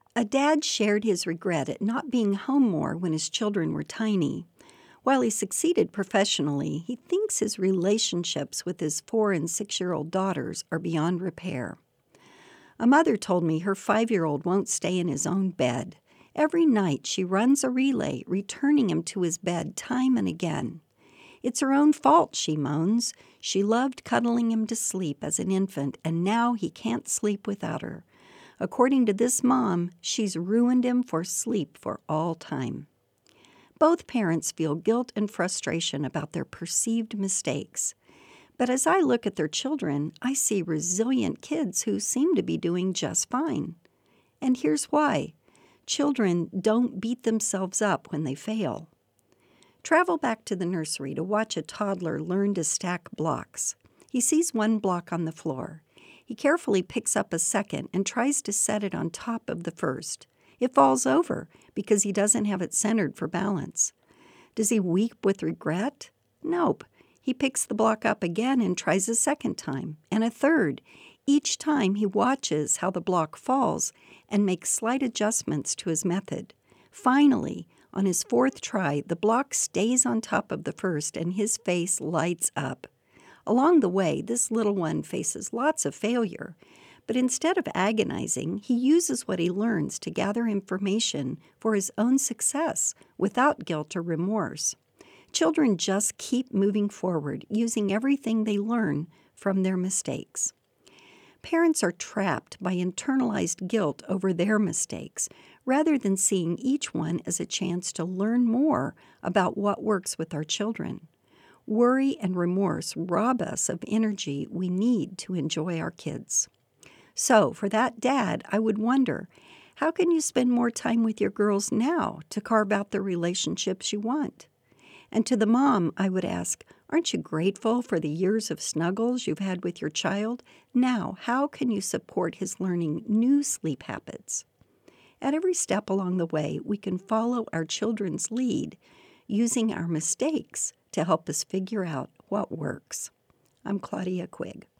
A dad shared his regret at not being home more when his children were tiny. While he succeeded professionally, he thinks his relationships with his 4- and 6-year-old daughters are beyond repair. A mother told me her 5-year-old won't stay in his own bed. Every night she runs a relay, returning him to his bed time and again. It's her own fault, she moans. She loved cuddling him to sleep as an infant, and now he can't sleep without her. According to this mom, she's ruined him for sleep for all time. Both parents feel guilt and frustration about their perceived mistakes. But as I look at their children, I see resilient kids who seem to be doing just fine. And here's why. Children don't beat themselves up when they fail. Travel back to the nursery to watch a toddler learn to stack blocks. He sees one block on the floor. He carefully picks up a second and tries to set it on top of the first. It falls over because he doesn't have it centered for balance. Does he weep with regret? Nope. He picks the block up again and tries a second time, and a third. Each time he watches how the block falls and makes slight adjustments to his method. Finally, on his 4th try, the block stays on top of the first and his face lights up. Along the way, this little one faces lots of failure, but instead of agonizing, he uses what he learns to gather information for his own success without guilt or remorse. Children just keep moving forward, using everything they learn from their mistakes. Parents are trapped by internalized guilt over their mistakes, rather than seeing each one as a chance to learn more about what works with our children. Worry and remorse rob us of energy we need to enjoy our kids. So, for that dad, I would wonder, how can you spend more time with your girls now to carve out the relationships you want? And to the mom, I would ask, aren't you grateful for the years of snuggles you've had with your child? Now, how can you support his learning new sleep habits? At every step along the way, we can follow our children's lead, using our mistakes to help us figure out what works. I'm Claudia Quigg.